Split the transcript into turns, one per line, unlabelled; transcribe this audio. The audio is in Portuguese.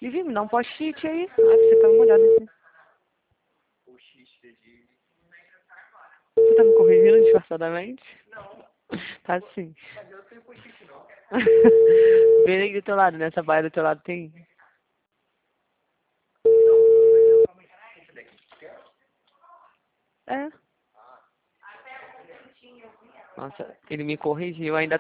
Vivi, me dá um post-it aí. Ah, você tá molhado assim. Você tá me corrigindo disfarçadamente?
Não.
Tá sim.
Mas eu não tenho post-it, não.
Vem aí do teu lado, nessa baia do teu lado tem.
Esse daqui que quer?
É. Nossa, ele me corrigiu ainda.